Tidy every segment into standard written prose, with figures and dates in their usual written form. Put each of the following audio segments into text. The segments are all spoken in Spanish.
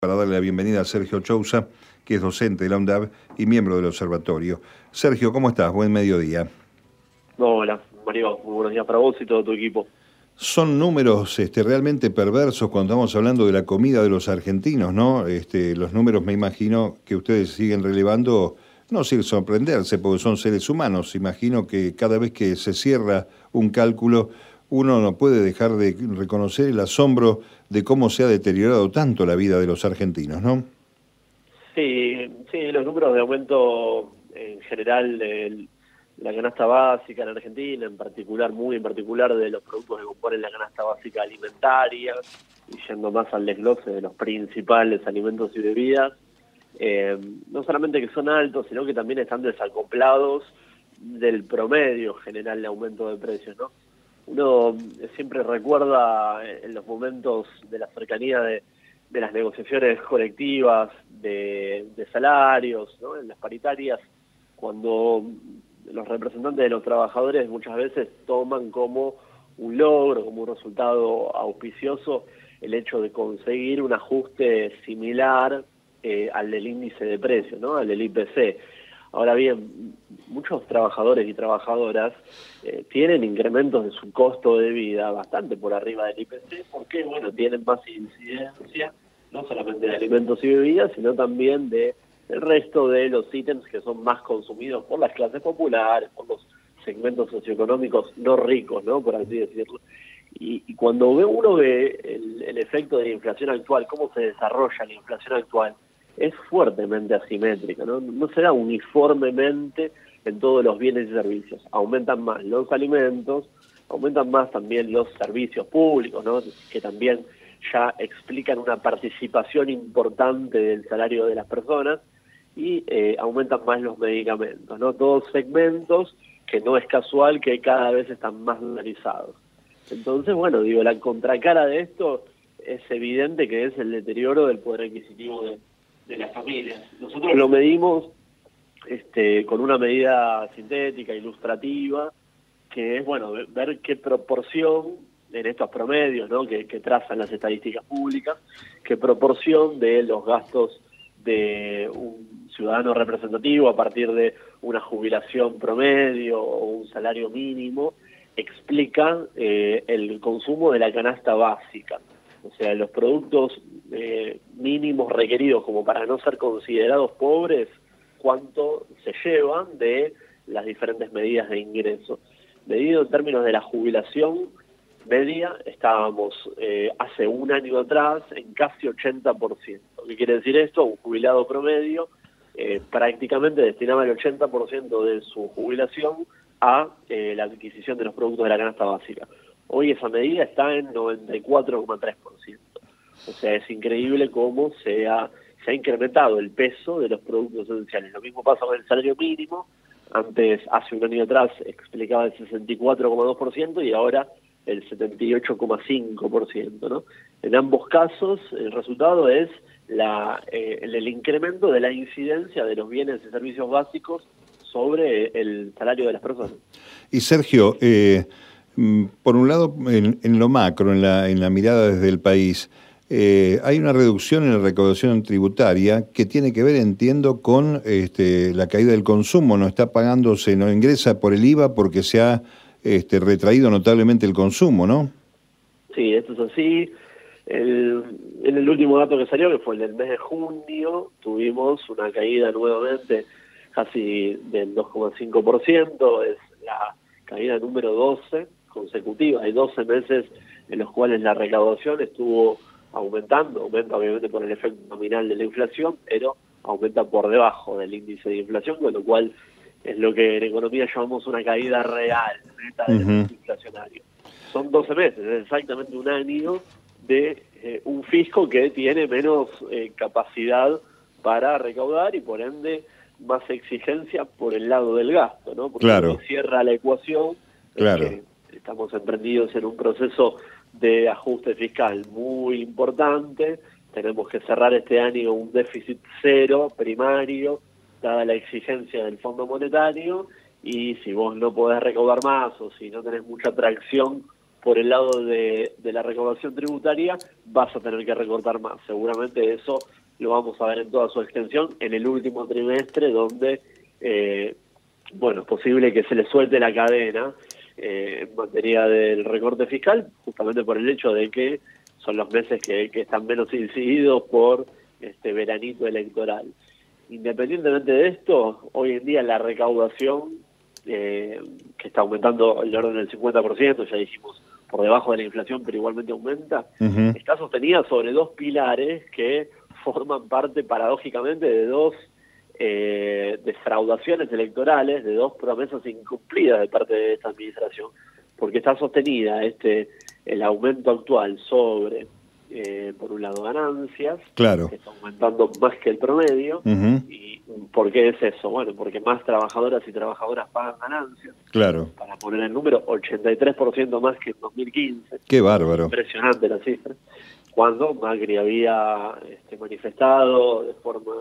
Para darle la bienvenida a Sergio Chousa, que es docente de la UNDAB y miembro del observatorio. Sergio, ¿cómo estás? Buen mediodía. Hola, Mario, muy buenos días para vos y todo tu equipo. Son números realmente perversos cuando estamos hablando de la comida de los argentinos, ¿no? Los números, me imagino, que ustedes siguen relevando, no sin sorprenderse, porque son seres humanos. Imagino que cada vez que se cierra un cálculo, uno no puede dejar de reconocer el asombro de cómo se ha deteriorado tanto la vida de los argentinos, ¿no? Sí, los números de aumento en general de la canasta básica en Argentina, en particular, muy en particular de los productos que componen la canasta básica alimentaria, y yendo más al desglose de los principales alimentos y bebidas, no solamente que son altos, sino que también están desacoplados del promedio general de aumento de precios, ¿no? Uno siempre recuerda en los momentos de la cercanía de las negociaciones colectivas, de salarios, ¿no? En las paritarias, cuando los representantes de los trabajadores muchas veces toman como un logro, como un resultado auspicioso, el hecho de conseguir un ajuste similar al del índice de precios, ¿no? Al del IPC. Ahora bien, muchos trabajadores y trabajadoras tienen incrementos de su costo de vida bastante por arriba del IPC, porque bueno, tienen más incidencia, no solamente de alimentos y bebidas, sino también de el resto de los ítems que son más consumidos por las clases populares, por los segmentos socioeconómicos no ricos, ¿no? Por así decirlo. Y cuando uno ve el efecto de la inflación actual, cómo se desarrolla la inflación actual, es fuertemente asimétrica, ¿no? No se da uniformemente en todos los bienes y servicios. Aumentan más los alimentos, aumentan más también los servicios públicos, ¿no? Que también ya explican una participación importante del salario de las personas, y aumentan más los medicamentos, ¿no? Todos segmentos que no es casual que cada vez están más dolarizados. Entonces, bueno, digo, la contracara de esto es evidente que es el deterioro del poder adquisitivo de las familias. Nosotros lo medimos con una medida sintética, ilustrativa, que es, bueno, ver qué proporción en estos promedios, ¿no? que trazan las estadísticas públicas, qué proporción de los gastos de un ciudadano representativo a partir de una jubilación promedio o un salario mínimo explica el consumo de la canasta básica. O sea, los productos mínimos requeridos como para no ser considerados pobres, cuánto se llevan de las diferentes medidas de ingreso. Medido en términos de la jubilación media, estábamos hace un año atrás en casi 80%. ¿Qué quiere decir esto? Un jubilado promedio prácticamente destinaba el 80% de su jubilación a la adquisición de los productos de la canasta básica. Hoy esa medida está en 94,3%. O sea, es increíble cómo se ha incrementado el peso de los productos esenciales. Lo mismo pasa con el salario mínimo. Antes, hace un año atrás, explicaba el 64,2% y ahora el 78,5%, ¿no? En ambos casos, el resultado es el incremento de la incidencia de los bienes y servicios básicos sobre el salario de las personas. Y Sergio, por un lado, en lo macro, en la mirada desde el país, hay una reducción en la recaudación tributaria que tiene que ver, entiendo, con la caída del consumo. No está pagándose, no ingresa por el IVA porque se ha retraído notablemente el consumo, ¿no? Sí, esto es así. En el último dato que salió, que fue en el mes de junio, tuvimos una caída nuevamente casi del 2,5%, es la caída número 12 consecutiva. Hay 12 meses en los cuales la recaudación estuvo aumenta obviamente por el efecto nominal de la inflación, pero aumenta por debajo del índice de inflación, con lo cual es lo que en economía llamamos una caída real, neta del efecto inflacionario. Son 12 meses, es exactamente un año de un fisco que tiene menos capacidad para recaudar y por ende más exigencia por el lado del gasto, ¿no? Porque Claro. lo que cierra la ecuación Claro. es que estamos emprendidos en un proceso de ajuste fiscal muy importante. Tenemos que cerrar este año un déficit cero primario, dada la exigencia del Fondo Monetario, y si vos no podés recaudar más o si no tenés mucha tracción por el lado de la recaudación tributaria vas a tener que recortar más. Seguramente eso lo vamos a ver en toda su extensión en el último trimestre, donde es posible que se le suelte la cadena en materia del recorte fiscal, justamente por el hecho de que son los meses que están menos incididos por este veranito electoral. Independientemente de esto, hoy en día la recaudación, que está aumentando el orden del 50%, ya dijimos, por debajo de la inflación, pero igualmente aumenta, está sostenida sobre dos pilares que forman parte, paradójicamente, de dos defraudaciones electorales, de dos promesas incumplidas de parte de esta administración, porque está sostenida el aumento actual sobre, por un lado, ganancias, claro, que está aumentando más que el promedio. ¿Y por qué es eso? Bueno, porque más trabajadoras y trabajadoras pagan ganancias. Claro. Para poner el número, 83% más que en 2015. Qué bárbaro. Impresionante la cifra. Cuando Macri había manifestado de forma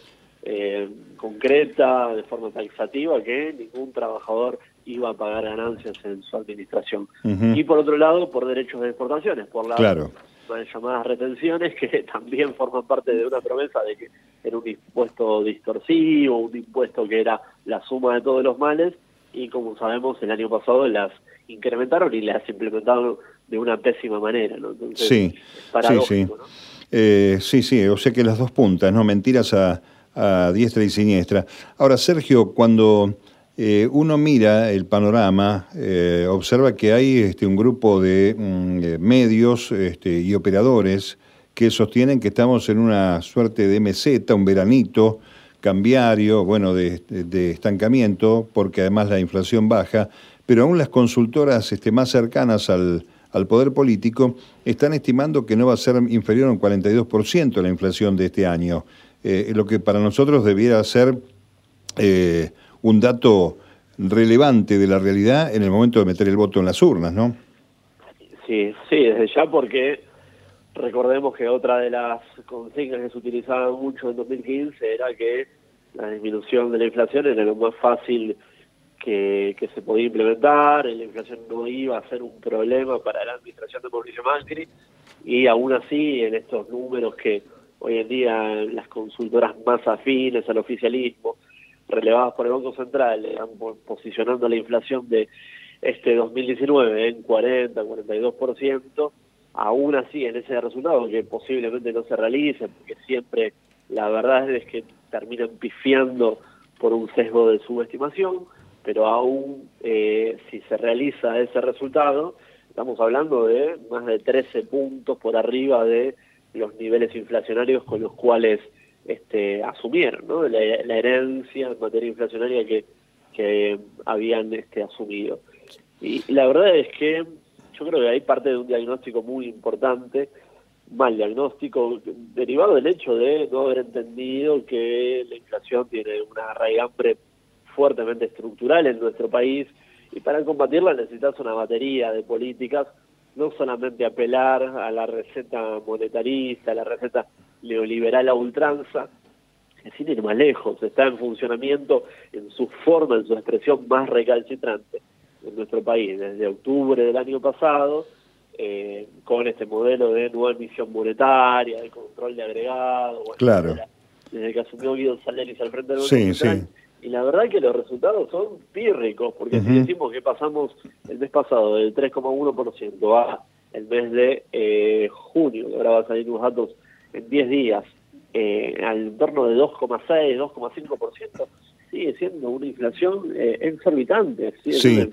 concreta, de forma taxativa, que ningún trabajador iba a pagar ganancias en su administración. Y por otro lado, por derechos de exportaciones, por las llamadas retenciones, que también forman parte de una promesa de que era un impuesto distorsivo, un impuesto que era la suma de todos los males, y como sabemos, el año pasado las incrementaron y las implementaron de una pésima manera, ¿no? Entonces, es paradójico, ¿no? Sí, o sea que las dos puntas, ¿no? Mentiras a diestra y siniestra. Ahora, Sergio, cuando uno mira el panorama, observa que hay un grupo de medios y operadores que sostienen que estamos en una suerte de meseta, un veranito cambiario, de estancamiento, porque además la inflación baja, pero aún las consultoras más cercanas al poder político están estimando que no va a ser inferior a un 42% la inflación de este año, lo que para nosotros debiera ser un dato relevante de la realidad en el momento de meter el voto en las urnas, ¿no? Sí, desde ya, porque recordemos que otra de las consignas que se utilizaban mucho en 2015 era que la disminución de la inflación era lo más fácil que se podía implementar, la inflación no iba a ser un problema para la administración de Mauricio Macri, y aún así en estos números que hoy en día las consultoras más afines al oficialismo, relevadas por el Banco Central, están posicionando la inflación de 2019 en 42%, aún así en ese resultado que posiblemente no se realice, porque siempre la verdad es que terminan pifiando por un sesgo de subestimación, pero aún si se realiza ese resultado, estamos hablando de más de 13 puntos por arriba de los niveles inflacionarios con los cuales asumieron, ¿no? La herencia en materia inflacionaria que habían asumido. Y la verdad es que yo creo que hay parte de un diagnóstico muy importante, mal diagnóstico, derivado del hecho de no haber entendido que la inflación tiene una raigambre fuertemente estructural en nuestro país, y para combatirla necesitas una batería de políticas, no solamente apelar a la receta monetarista, a la receta neoliberal a ultranza, que sin ir más lejos, está en funcionamiento en su forma, en su expresión más recalcitrante en nuestro país desde octubre del año pasado, con este modelo de nueva emisión monetaria, de control de agregado, claro. desde que asumió Guido Saleris al frente del Banco Central. Y la verdad que los resultados son pírricos, porque si decimos que pasamos el mes pasado del 3,1% a el mes de junio, que ahora va a salir unos datos en 10 días, al entorno de 2,6, 2,5%, sigue siendo una inflación exorbitante. Sí.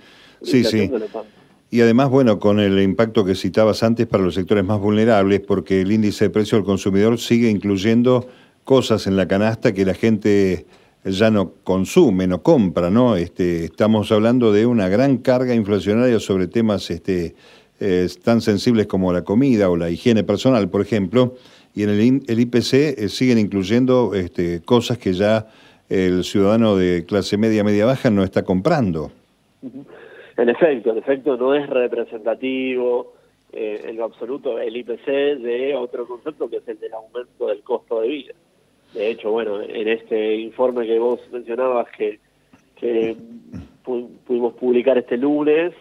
Y además, con el impacto que citabas antes para los sectores más vulnerables, porque el índice de precio del consumidor sigue incluyendo cosas en la canasta que la gente ya no consume, no compra, ¿no? Estamos hablando de una gran carga inflacionaria sobre temas tan sensibles como la comida o la higiene personal, por ejemplo, y en el IPC siguen incluyendo cosas que ya el ciudadano de clase media, media-baja no está comprando. En efecto, no es representativo en lo absoluto el IPC de otro concepto que es el del aumento del costo de vida. De hecho, en este informe que vos mencionabas que pudimos publicar este lunes,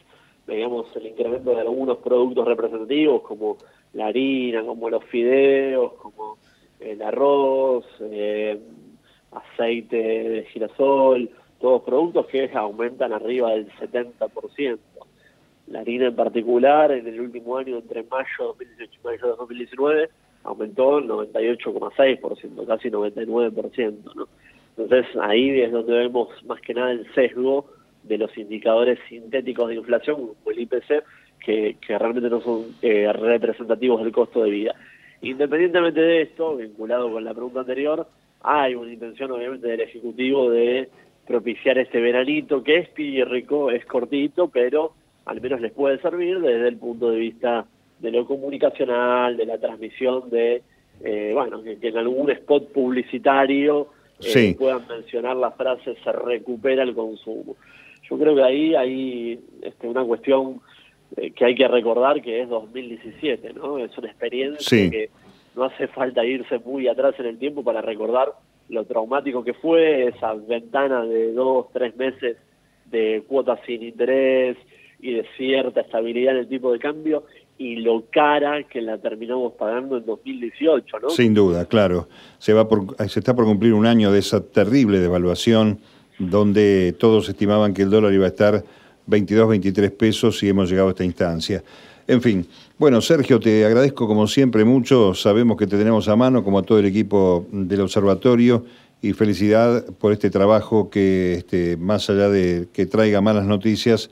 veíamos el incremento de algunos productos representativos como la harina, como los fideos, como el arroz, aceite de girasol, todos productos que aumentan arriba del 70%. La harina en particular, en el último año, entre mayo de 2018 y mayo de 2019, aumentó el 98,6%, casi 99%, ¿no? Entonces ahí es donde vemos más que nada el sesgo de los indicadores sintéticos de inflación, como el IPC, que realmente no son representativos del costo de vida. Independientemente de esto, vinculado con la pregunta anterior, hay una intención obviamente del Ejecutivo de propiciar este veranito, que es pírrico, es cortito, pero al menos les puede servir desde el punto de vista de lo comunicacional, de la transmisión de, que en algún spot publicitario Sí. puedan mencionar la frase "se recupera el consumo". Yo creo que ahí hay una cuestión que hay que recordar, que es 2017, ¿no? Es una experiencia Sí. que no hace falta irse muy atrás en el tiempo para recordar lo traumático que fue esa ventana de 2-3 meses de cuotas sin interés y de cierta estabilidad en el tipo de cambio, y lo cara que la terminamos pagando en 2018, ¿no? Sin duda, claro. Se está por cumplir un año de esa terrible devaluación, donde todos estimaban que el dólar iba a estar 22, 23 pesos, y hemos llegado a esta instancia. En fin, bueno, Sergio, te agradezco como siempre mucho. Sabemos que te tenemos a mano, como a todo el equipo del observatorio, y felicidad por este trabajo que, más allá de que traiga malas noticias,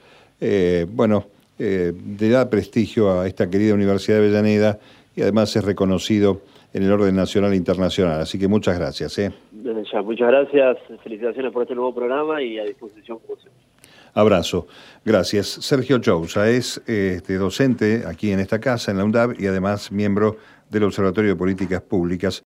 le da prestigio a esta querida Universidad de Avellaneda, y además es reconocido en el orden nacional e internacional. Así que muchas gracias. Desde ya, muchas gracias, felicitaciones por este nuevo programa y a disposición como siempre. Abrazo. Gracias. Sergio Chousa es docente aquí en esta casa, en la UNDAB, y además miembro del Observatorio de Políticas Públicas.